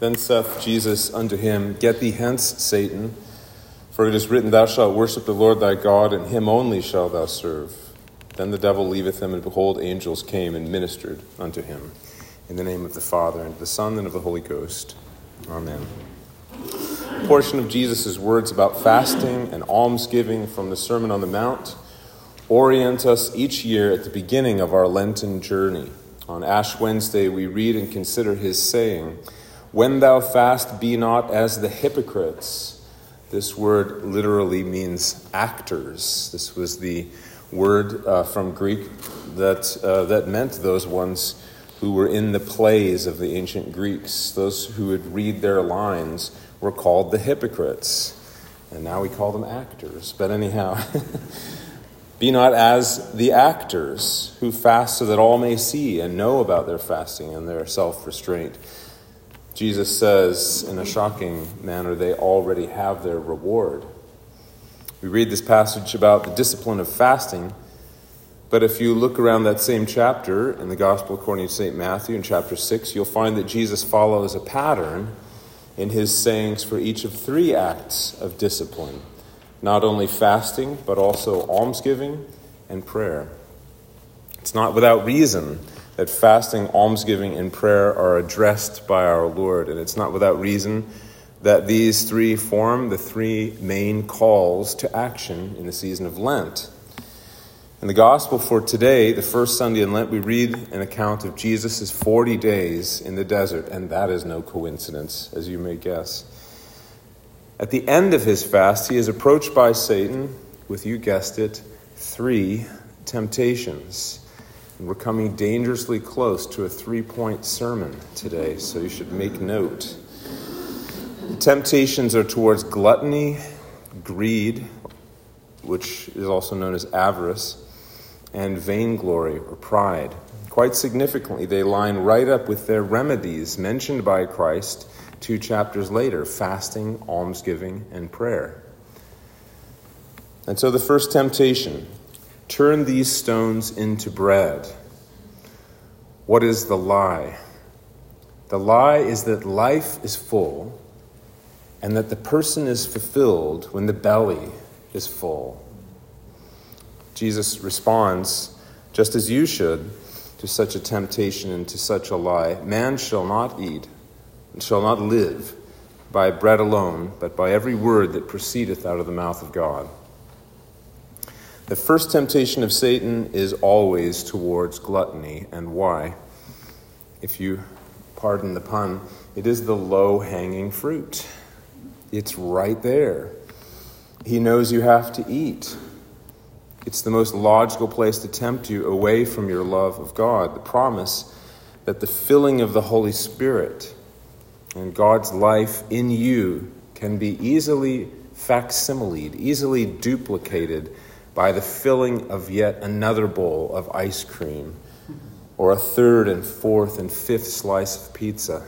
Then saith Jesus unto him, Get thee hence, Satan, for it is written, Thou shalt worship the Lord thy God, and him only shalt thou serve. Then the devil leaveth him, and behold, angels came and ministered unto him. In the name of the Father, and of the Son, and of the Holy Ghost. Amen. A portion of Jesus' words about fasting and almsgiving from the Sermon on the Mount orient us each year at the beginning of our Lenten journey. On Ash Wednesday, we read and consider his saying, When thou fast, be not as the hypocrites. This word literally means actors. This was the word from Greek that meant those ones who were in the plays of the ancient Greeks. Those who would read their lines were called the hypocrites. And now we call them actors. But anyhow, be not as the actors who fast so that all may see and know about their fasting and their self-restraint. Jesus says, in a shocking manner, they already have their reward. We read this passage about the discipline of fasting, but if you look around that same chapter in the Gospel according to St. Matthew in chapter 6, you'll find that Jesus follows a pattern in his sayings for each of three acts of discipline. Not only fasting, but also almsgiving and prayer. It's not without reason that fasting, almsgiving, and prayer are addressed by our Lord. And it's not without reason that these three form the three main calls to action in the season of Lent. In the Gospel for today, the first Sunday in Lent, we read an account of Jesus' 40 days in the desert, and that is no coincidence, as you may guess. At the end of his fast, he is approached by Satan with, you guessed it, three temptations. And we're coming dangerously close to a 3-point sermon today, so you should make note. The temptations are towards gluttony, greed, which is also known as avarice, and vainglory or pride. Quite significantly, they line right up with their remedies mentioned by Christ 2 chapters later, fasting, almsgiving, and prayer. And so the first temptation, turn these stones into bread. What is the lie? The lie is that life is full and that the person is fulfilled when the belly is full. Jesus responds, just as you should, to such a temptation and to such a lie. Man shall not eat and shall not live by bread alone, but by every word that proceedeth out of the mouth of God. The first temptation of Satan is always towards gluttony. And why? If you pardon the pun, it is the low-hanging fruit. It's right there. He knows you have to eat. It's the most logical place to tempt you away from your love of God. The promise that the filling of the Holy Spirit and God's life in you can be easily facsimiled, easily duplicated by the filling of yet another bowl of ice cream or a third and fourth and fifth slice of pizza.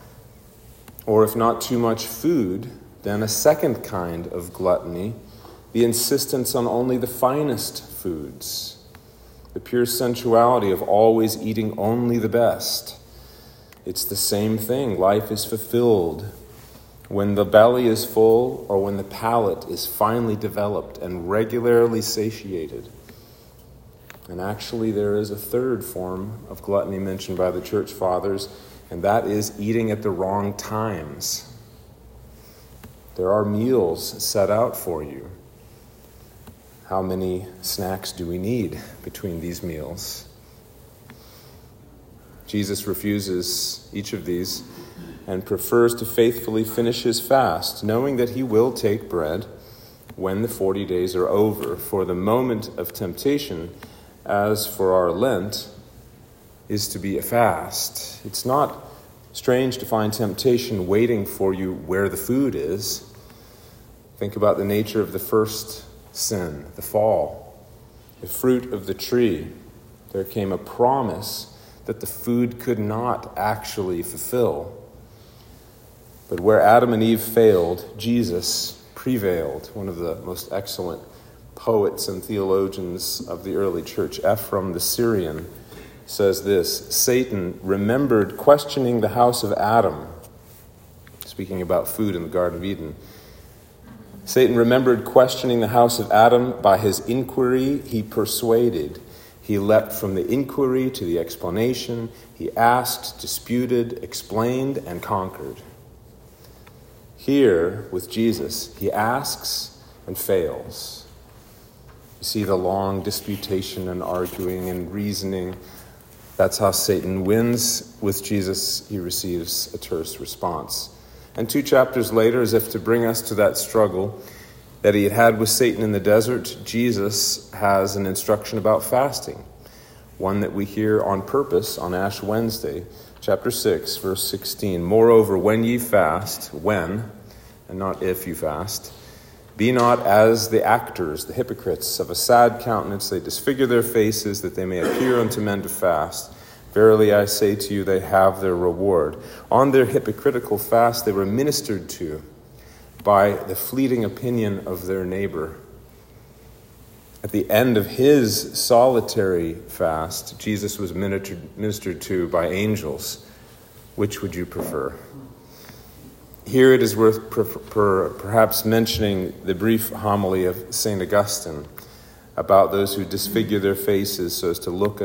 Or if not too much food, then a second kind of gluttony, the insistence on only the finest foods, the pure sensuality of always eating only the best. It's the same thing. Life is fulfilled when the belly is full or when the palate is finally developed and regularly satiated. And actually there is a third form of gluttony mentioned by the church fathers, and that is eating at the wrong times. There are meals set out for you. How many snacks do we need between these meals? Jesus refuses each of these and prefers to faithfully finish his fast, knowing that he will take bread when the 40 days are over. For the moment of temptation, as for our Lent, is to be a fast. It's not strange to find temptation waiting for you where the food is. Think about the nature of the first sin, the fall, the fruit of the tree. There came a promise that the food could not actually fulfill. But where Adam and Eve failed, Jesus prevailed. One of the most excellent poets and theologians of the early church, Ephraim the speaking about food in the Garden of Eden. Satan remembered questioning the house of Adam. By his inquiry, he persuaded. He leapt from the inquiry to the explanation. He asked, disputed, explained, and conquered. Here, with Jesus, he asks and fails. You see the long disputation and arguing and reasoning. That's how Satan wins. With Jesus, he receives a terse response. And 2 chapters later, as if to bring us to that struggle that he had with Satan in the desert, Jesus has an instruction about fasting, one that we hear on purpose on Ash Wednesday, chapter 6, verse 16. Moreover, when ye fast, when, and not if you fast, be not as the actors, the hypocrites, of a sad countenance. They disfigure their faces, that they may appear unto men to fast. Verily I say to you, they have their reward. On their hypocritical fast they were ministered to by the fleeting opinion of their neighbor. At the end of his solitary fast, Jesus was ministered to by angels. Which would you prefer? Here it is worth perhaps mentioning the brief homily of St. Augustine about those who disfigure their faces so as to look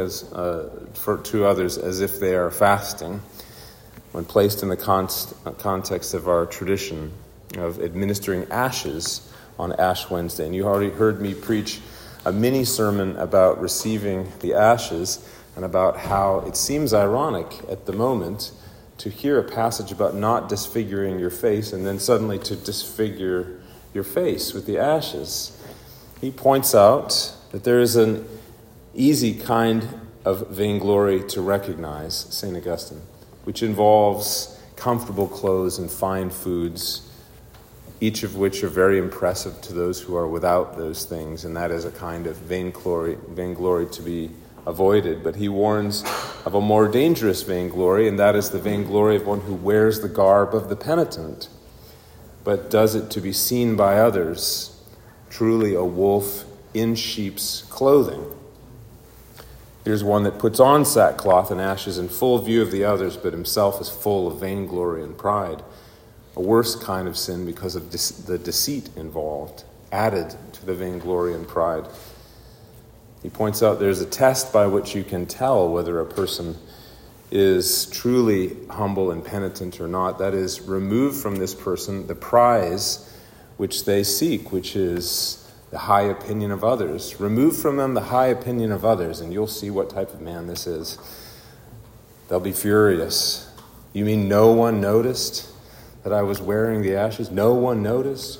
to others as if they are fasting, when placed in the context of our tradition of administering ashes on Ash Wednesday. And you already heard me preach a mini sermon about receiving the ashes and about how it seems ironic at the moment to hear a passage about not disfiguring your face and then suddenly to disfigure your face with the ashes. He points out that there is an easy kind of vainglory to recognize, St. Augustine, which involves comfortable clothes and fine foods, each of which are very impressive to those who are without those things, and that is a kind of vainglory to be avoided. But he warns of a more dangerous vainglory, and that is the vainglory of one who wears the garb of the penitent, but does it to be seen by others, truly a wolf in sheep's clothing. Here's one that puts on sackcloth and ashes in full view of the others, but himself is full of vainglory and pride. A worse kind of sin because of the deceit involved, added to the vainglory and pride. He points out there's a test by which you can tell whether a person is truly humble and penitent or not. That is, remove from this person the prize which they seek, which is the high opinion of others. Remove from them the high opinion of others, and you'll see what type of man this is. They'll be furious. You mean no one noticed that I was wearing the ashes? No one noticed?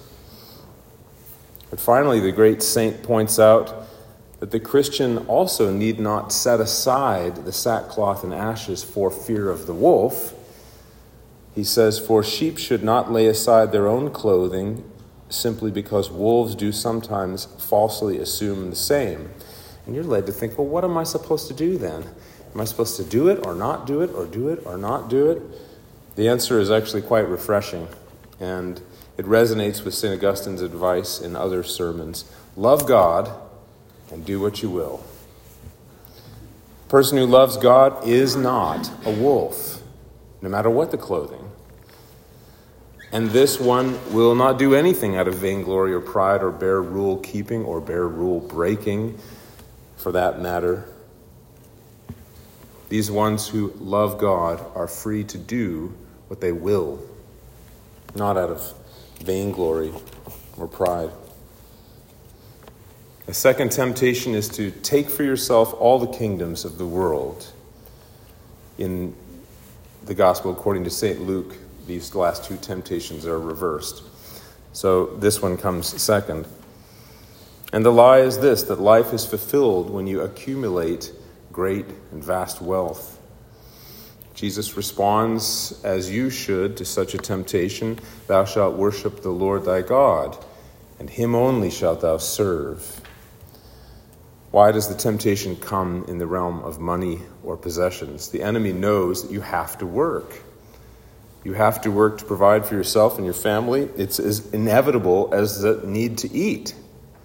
But finally, the great saint points out that the Christian also need not set aside the sackcloth and ashes for fear of the wolf. He says, for sheep should not lay aside their own clothing simply because wolves do sometimes falsely assume the same. And you're led to think, well, what am I supposed to do then? Am I supposed to do it or not do it, or do it or not do it? The answer is actually quite refreshing, and it resonates with St. Augustine's advice in other sermons. Love God and do what you will. A person who loves God is not a wolf, no matter what the clothing. And this one will not do anything out of vainglory or pride or bare rule keeping or bare rule breaking, for that matter. These ones who love God are free to do what they will, not out of vainglory or pride. The second temptation is to take for yourself all the kingdoms of the world. In the Gospel according to St. Luke, these last two temptations are reversed. So this one comes second. And the lie is this, that life is fulfilled when you accumulate great and vast wealth. Jesus responds, as you should, to such a temptation. Thou shalt worship the Lord thy God, and him only shalt thou serve. Why does the temptation come in the realm of money or possessions? The enemy knows that you have to work. You have to work to provide for yourself and your family. It's as inevitable as the need to eat.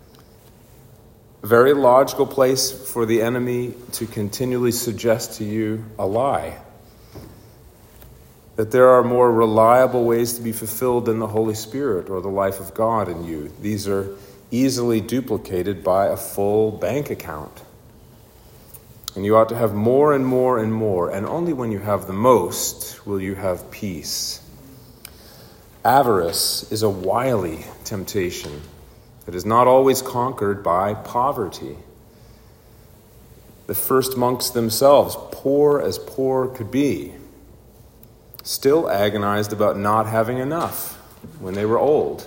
A very logical place for the enemy to continually suggest to you a lie. that there are more reliable ways to be fulfilled than the Holy Spirit or the life of God in you. These are easily duplicated by a full bank account. And you ought to have more and more and more, and only when you have the most will you have peace. Avarice is a wily temptation that is not always conquered by poverty. The first monks themselves, poor as poor could be, still agonized about not having enough when they were old.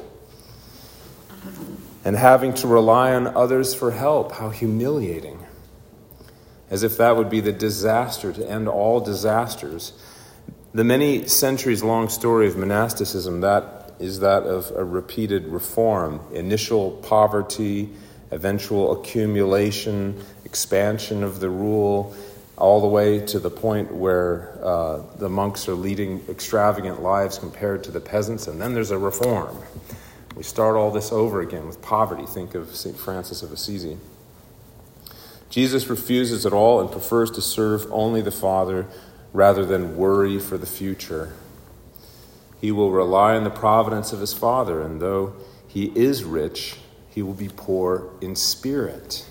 And having to rely on others for help, how humiliating. As if that would be the disaster to end all disasters. The many centuries-long story of monasticism, that is that of a repeated reform. Initial poverty, eventual accumulation, expansion of the rule, all the way to the point where the monks are leading extravagant lives compared to the peasants, and then there's a reform. We start all this over again with poverty. Think of St. Francis of Assisi. Jesus refuses it all and prefers to serve only the Father rather than worry for the future. He will rely on the providence of his Father, and though he is rich, he will be poor in spirit.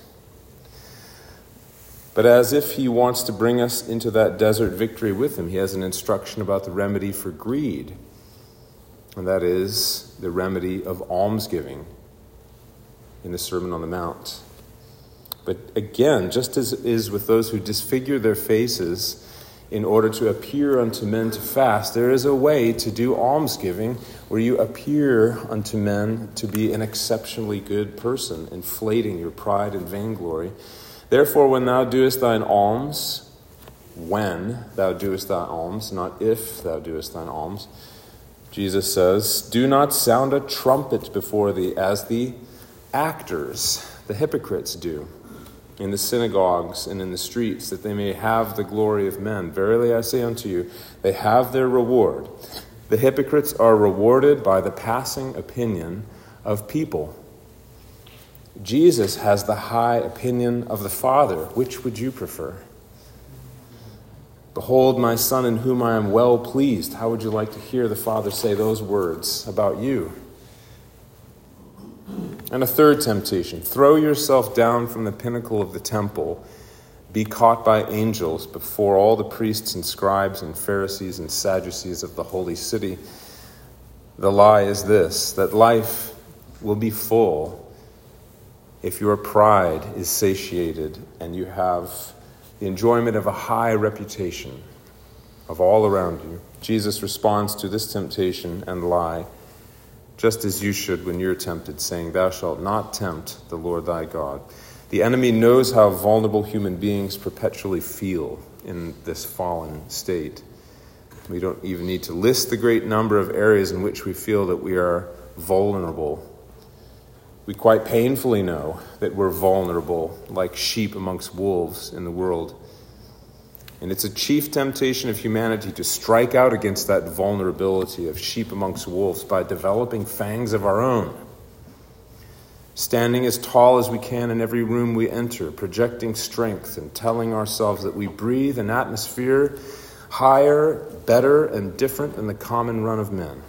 But as if he wants to bring us into that desert victory with him, he has an instruction about the remedy for greed, and that is the remedy of almsgiving in the Sermon on the Mount. But again, just as it is with those who disfigure their faces in order to appear unto men to fast, there is a way to do almsgiving where you appear unto men to be an exceptionally good person, inflating your pride and vainglory. Therefore, when thou doest thine alms, when thou doest thy alms, not if thou doest thine alms, Jesus says, do not sound a trumpet before thee as the actors, the hypocrites do, in the synagogues and in the streets, that they may have the glory of men. Verily I say unto you, they have their reward. The hypocrites are rewarded by the passing opinion of people. Jesus has the high opinion of the Father. Which would you prefer? Behold my Son in whom I am well pleased. How would you like to hear the Father say those words about you? And a third temptation, throw yourself down from the pinnacle of the temple, be caught by angels before all the priests and scribes and Pharisees and Sadducees of the holy city. The lie is this, that life will be full if your pride is satiated and you have the enjoyment of a high reputation of all around you. Jesus responds to this temptation and lie just as you should when you're tempted, saying, thou shalt not tempt the Lord thy God. The enemy knows how vulnerable human beings perpetually feel in this fallen state. We don't even need to list the great number of areas in which we feel that we are vulnerable. We quite painfully know that we're vulnerable, like sheep amongst wolves in the world. And it's a chief temptation of humanity to strike out against that vulnerability of sheep amongst wolves by developing fangs of our own. Standing as tall as we can in every room we enter, projecting strength and telling ourselves that we breathe an atmosphere higher, better, and different than the common run of men.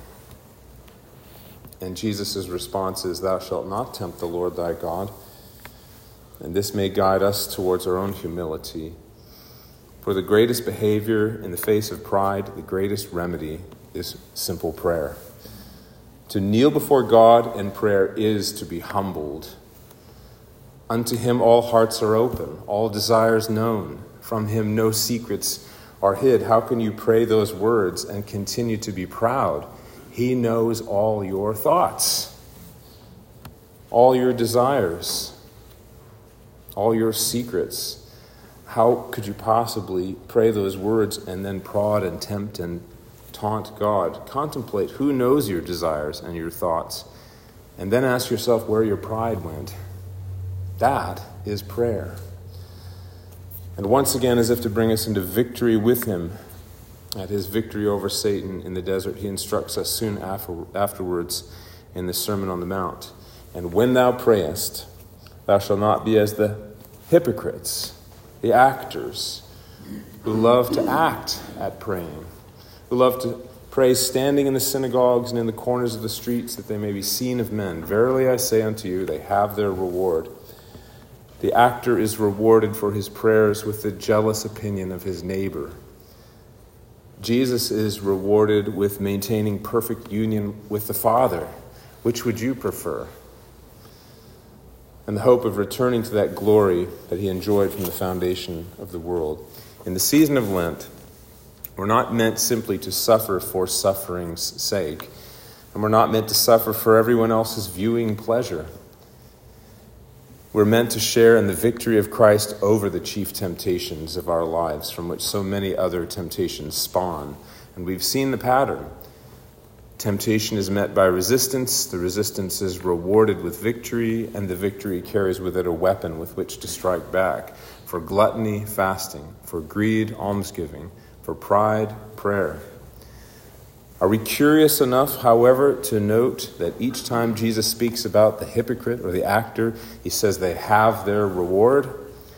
And Jesus' response is, thou shalt not tempt the Lord thy God. And this may guide us towards our own humility. For the greatest behavior in the face of pride, the greatest remedy is simple prayer. To kneel before God in prayer is to be humbled. Unto him all hearts are open, all desires known. From him no secrets are hid. How can you pray those words and continue to be proud? He knows all your thoughts, all your desires, all your secrets. How could you possibly pray those words and then prod and tempt and taunt God? Contemplate who knows your desires and your thoughts, and then ask yourself where your pride went. That is prayer. And once again, as if to bring us into victory with him, at his victory over Satan in the desert, he instructs us soon afterwards in the Sermon on the Mount. And when thou prayest, thou shalt not be as the hypocrites, the actors, who love to act at praying, who love to pray standing in the synagogues and in the corners of the streets, that they may be seen of men. Verily I say unto you, they have their reward. The actor is rewarded for his prayers with the jealous opinion of his neighbor. Jesus is rewarded with maintaining perfect union with the Father. Which would you prefer? And the hope of returning to that glory that he enjoyed from the foundation of the world. In the season of Lent, we're not meant simply to suffer for suffering's sake, and we're not meant to suffer for everyone else's viewing pleasure. We're meant to share in the victory of Christ over the chief temptations of our lives, from which so many other temptations spawn. And we've seen the pattern. Temptation is met by resistance, the resistance is rewarded with victory, and the victory carries with it a weapon with which to strike back. For gluttony, fasting. For greed, almsgiving. For pride, prayer. Are we curious enough, however, to note that each time Jesus speaks about the hypocrite or the actor, he says they have their reward?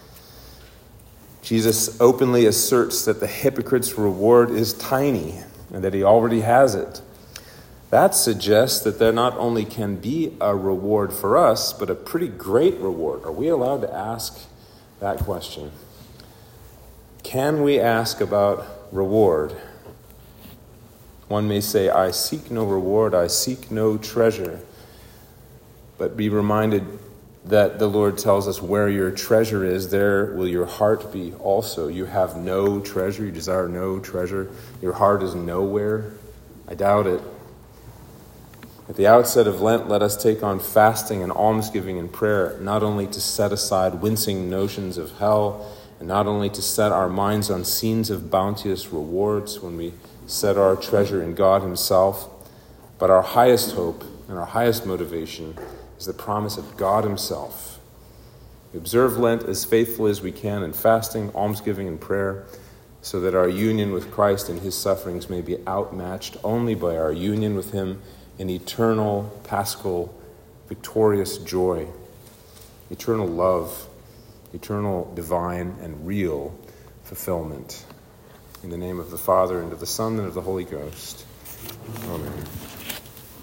Jesus openly asserts that the hypocrite's reward is tiny and that he already has it. That suggests that there not only can be a reward for us, but a pretty great reward. Are we allowed to ask that question? Can we ask about reward? One may say, I seek no reward, I seek no treasure. But be reminded that the Lord tells us where your treasure is, there will your heart be also. You have no treasure, you desire no treasure. Your heart is nowhere. I doubt it. At the outset of Lent, let us take on fasting and almsgiving and prayer, not only to set aside wincing notions of hell, and not only to set our minds on scenes of bounteous rewards when we set our treasure in God himself, but our highest hope and our highest motivation is the promise of God himself. We observe Lent as faithfully as we can in fasting, almsgiving, and prayer, so that our union with Christ and his sufferings may be outmatched only by our union with him in eternal, paschal, victorious joy, eternal love, eternal, divine, and real fulfillment. In the name of the Father, and of the Son, and of the Holy Ghost. Amen.